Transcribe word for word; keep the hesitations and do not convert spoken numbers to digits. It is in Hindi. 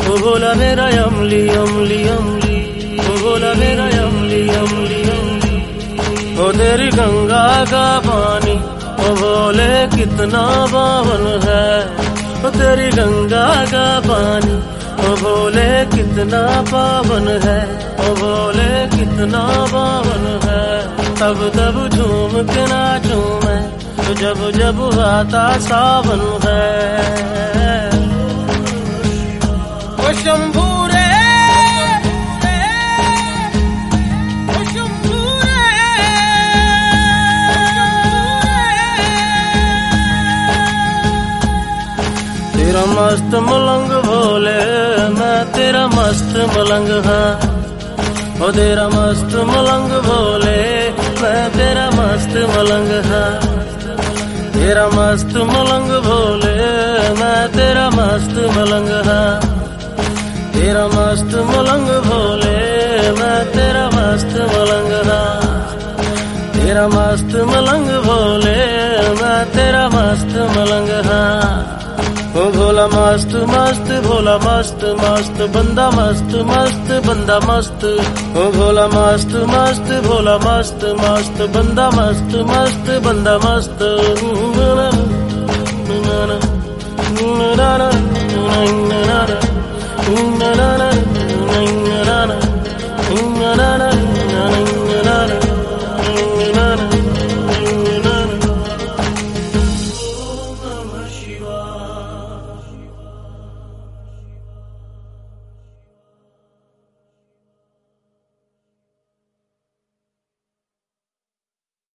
ओ भोला मेरा अमली अमली अमली, ओ भोला मेरा अमली अमली अमली। ओ तेरी गंगा का पानी ओ भोले कितना पावन है, ओ तेरी गंगा का पानी ओ भोले कितना पावन है, ओ भोले कितना पावन है। तब तब झूम के नाचूं मैं तो जब जब आता सावन है। ओ शंभू रे, ओ शंभू रे, तेरा मस्त मलंग भोले मैं तेरा मस्त मलंग हाँ, ओ तेरा मस्त मलंग भोले मैं तेरा मस्त मलंग हाँ, तेरा मस्त मलंग भोले मैं तेरा मस्त मलंग हाँ, तेरा मस्त मलंग भोले मैं तेरा मस्त मलंग हाँ, तेरा मस्त मलंग भोले मैं तेरा मस्त मलंग हाँ। ओ भोला मस्त मस्त भोला मस्त मस्त बंदा मस्त मस्त बंदा मस्त, ओ भोला मस्त मस्त भोला मस्त मस्त बंदा मस्त मस्त बंदा मस्त।